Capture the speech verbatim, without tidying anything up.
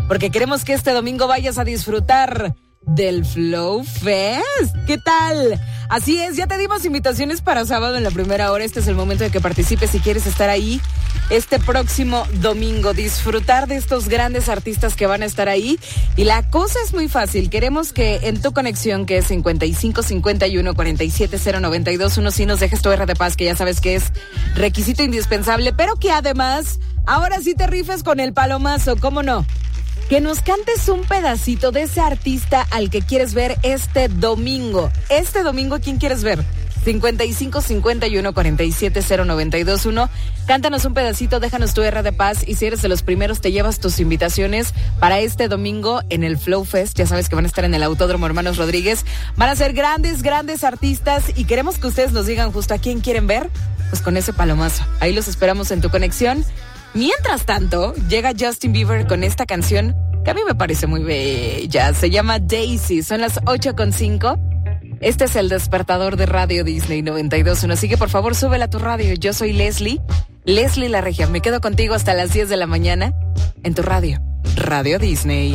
porque queremos que este domingo vayas a disfrutar del Flow Fest. ¿Qué tal? Así es, ya te dimos invitaciones para sábado en la primera hora. Este es el momento de que participes si quieres estar ahí este próximo domingo, disfrutar de estos grandes artistas que van a estar ahí. Y la cosa es muy fácil. Queremos que en tu conexión, que es cincuenta y cinco cincuenta y uno cuarenta y siete cero noventa y dos uno, sí nos dejes tu R de Paz, que ya sabes que es requisito indispensable, pero que además ahora sí te rifes con el palomazo, ¿cómo no? Que nos cantes un pedacito de ese artista al que quieres ver este domingo. Este domingo, ¿quién quieres ver? cincuenta y cinco cincuenta y uno cuarenta y siete cero noventa y dos uno. Cántanos un pedacito, déjanos tu R de Paz y si eres de los primeros te llevas tus invitaciones para este domingo en el Flow Fest. Ya sabes que van a estar en el Autódromo Hermanos Rodríguez. Van a ser grandes, grandes artistas y queremos que ustedes nos digan justo a quién quieren ver. Pues con ese palomazo. Ahí los esperamos en tu conexión. Mientras tanto, llega Justin Bieber con esta canción que a mí me parece muy bella. Se llama Daisy. Son las ocho con cinco. Este es el despertador de Radio Disney noventa y dos punto uno. Así que por favor, súbela a tu radio. Yo soy Leslie, Leslie La Regia. Me quedo contigo hasta las diez de la mañana en tu radio, Radio Disney.